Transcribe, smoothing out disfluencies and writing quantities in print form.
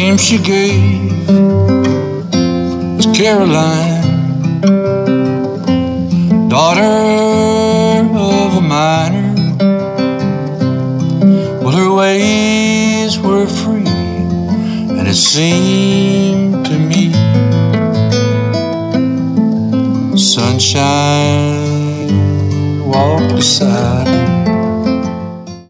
name she gave was Caroline, daughter of a miner. Well, her ways were free, and it seemed to me sunshine walked beside her.